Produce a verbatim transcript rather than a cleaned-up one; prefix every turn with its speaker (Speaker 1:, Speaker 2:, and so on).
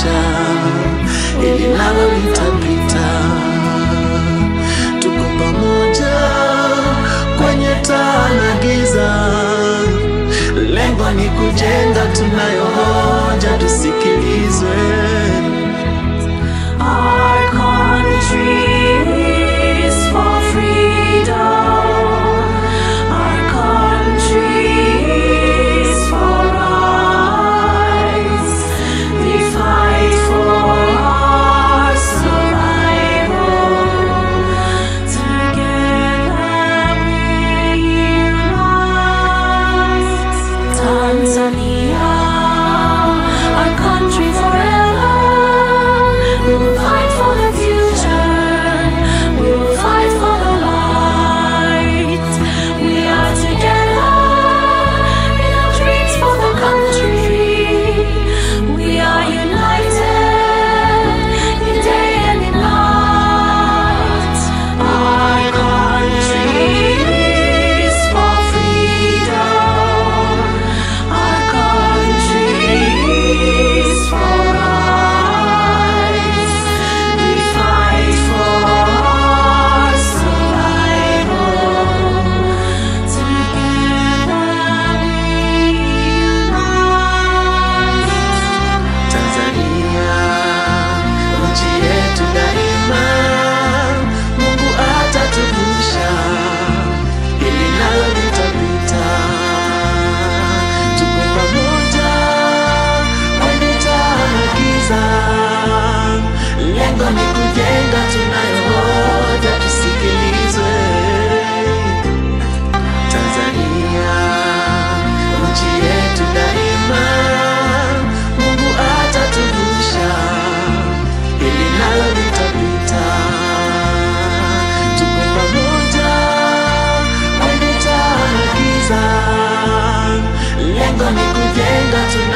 Speaker 1: atatuvusha, ili nalo litapita. Tuko pamoja kwenye taa na giza, lengo ni kujenga, tunayo hoja, tusikilizwe.
Speaker 2: Our country is for freedom. Our country is for rights. We fight for our survival. Together we unite. Tanzania, our country forever. We will fight for the future. We will fight for the light. We are together in our dreams for the country. We are united in day and in night. Our country is for freedom. Our country is for rights. We fight for our survival. Together we unite.
Speaker 1: Tanzania, nchi yetu daima, Mungu atatuvusha, ili nalo litapita. Tuko pamoja kwenye taa na giza, lengo ni kujenga, tunayo hoja, tusikilizwe. Tanzania, nchi yetu daima, Mungu atatuvusha, ili nalo litapita. Tuko pamoja kwenye taa na giza, lengo ni kujenga, tunayo